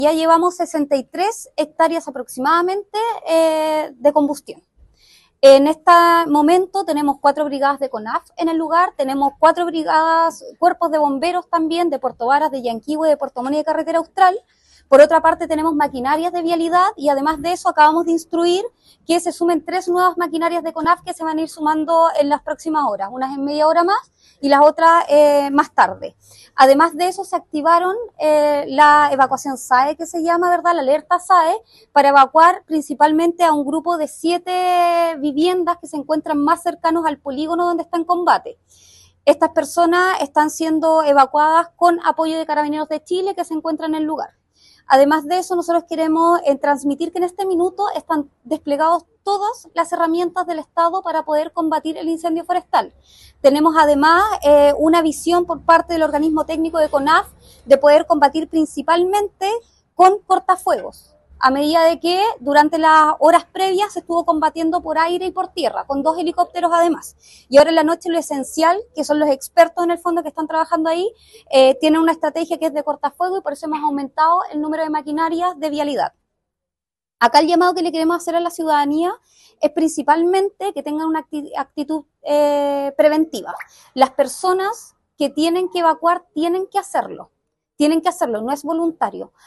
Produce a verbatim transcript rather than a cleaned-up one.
Ya llevamos sesenta y tres hectáreas aproximadamente eh, de combustión. En este momento tenemos cuatro brigadas de CONAF en el lugar, tenemos cuatro brigadas, cuerpos de bomberos también, de Puerto Varas, de Yanquihue, de Puerto Montt y de Carretera Austral. Por otra parte tenemos maquinarias de vialidad y además de eso acabamos de instruir que se sumen tres nuevas maquinarias de CONAF que se van a ir sumando en las próximas horas, unas en media hora más y las otras eh, más tarde. Además de eso se activaron eh, la evacuación S A E, que se llama, ¿verdad?, la alerta S A E, para evacuar principalmente a un grupo de siete viviendas que se encuentran más cercanos al polígono donde está en combate. Estas personas están siendo evacuadas con apoyo de Carabineros de Chile que se encuentran en el lugar. Además de eso, nosotros queremos eh, transmitir que en este minuto están desplegados todas las herramientas del Estado para poder combatir el incendio forestal. Tenemos además eh, una visión por parte del organismo técnico de CONAF de poder combatir principalmente con cortafuegos, a medida de que durante las horas previas se estuvo combatiendo por aire y por tierra, con dos helicópteros además. Y ahora en la noche lo esencial, que son los expertos en el fondo que están trabajando ahí, eh, tienen una estrategia que es de cortafuego y por eso hemos aumentado el número de maquinarias de vialidad. Acá el llamado que le queremos hacer a la ciudadanía es principalmente que tengan una actitud eh, preventiva. Las personas que tienen que evacuar tienen que hacerlo, tienen que hacerlo, no es voluntario.